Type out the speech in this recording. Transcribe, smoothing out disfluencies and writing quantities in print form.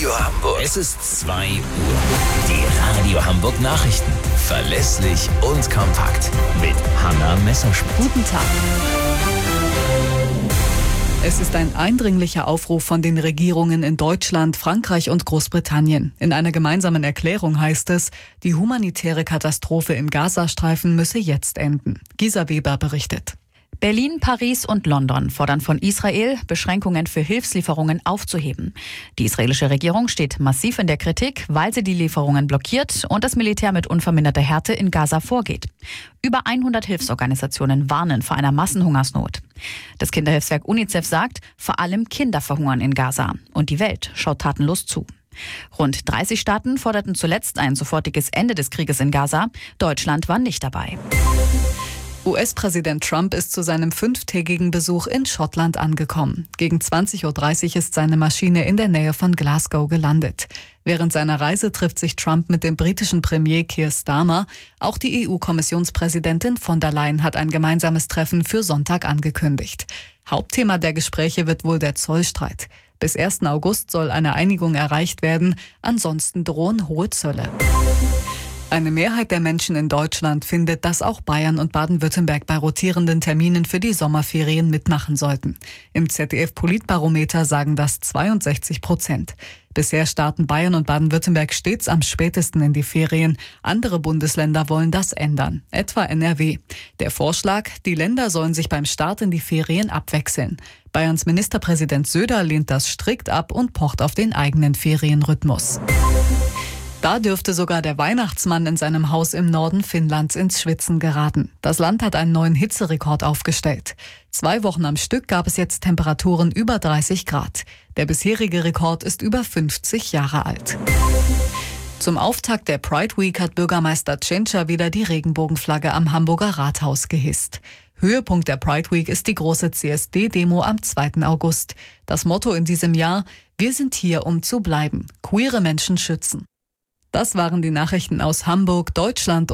Radio Hamburg. Es ist 2 Uhr. Die Radio Hamburg Nachrichten. Verlässlich und kompakt. Mit Hanna Messerschmidt. Guten Tag. Es ist ein eindringlicher Aufruf von den Regierungen in Deutschland, Frankreich und Großbritannien. In einer gemeinsamen Erklärung heißt es, die humanitäre Katastrophe im Gazastreifen müsse jetzt enden. Gisa Weber berichtet. Berlin, Paris und London fordern von Israel, Beschränkungen für Hilfslieferungen aufzuheben. Die israelische Regierung steht massiv in der Kritik, weil sie die Lieferungen blockiert und das Militär mit unverminderter Härte in Gaza vorgeht. Über 100 Hilfsorganisationen warnen vor einer Massenhungersnot. Das Kinderhilfswerk UNICEF sagt, vor allem Kinder verhungern in Gaza. Und die Welt schaut tatenlos zu. Rund 30 Staaten forderten zuletzt ein sofortiges Ende des Krieges in Gaza. Deutschland war nicht dabei. US-Präsident Trump ist zu seinem 5-tägigen Besuch in Schottland angekommen. Gegen 20:30 Uhr ist seine Maschine in der Nähe von Glasgow gelandet. Während seiner Reise trifft sich Trump mit dem britischen Premier Keir Starmer. Auch die EU-Kommissionspräsidentin von der Leyen hat ein gemeinsames Treffen für Sonntag angekündigt. Hauptthema der Gespräche wird wohl der Zollstreit. Bis 1. August soll eine Einigung erreicht werden, ansonsten drohen hohe Zölle. Eine Mehrheit der Menschen in Deutschland findet, dass auch Bayern und Baden-Württemberg bei rotierenden Terminen für die Sommerferien mitmachen sollten. Im ZDF-Politbarometer sagen das 62%. Bisher starten Bayern und Baden-Württemberg stets am spätesten in die Ferien. Andere Bundesländer wollen das ändern, etwa NRW. Der Vorschlag, die Länder sollen sich beim Start in die Ferien abwechseln. Bayerns Ministerpräsident Söder lehnt das strikt ab und pocht auf den eigenen Ferienrhythmus. Da dürfte sogar der Weihnachtsmann in seinem Haus im Norden Finnlands ins Schwitzen geraten. Das Land hat einen neuen Hitzerekord aufgestellt. 2 Wochen am Stück gab es jetzt Temperaturen über 30 Grad. Der bisherige Rekord ist über 50 Jahre alt. Zum Auftakt der Pride Week hat Bürgermeister Tschentscher wieder die Regenbogenflagge am Hamburger Rathaus gehisst. Höhepunkt der Pride Week ist die große CSD-Demo am 2. August. Das Motto in diesem Jahr: Wir sind hier, um zu bleiben. Queere Menschen schützen. Das waren die Nachrichten aus Hamburg, Deutschland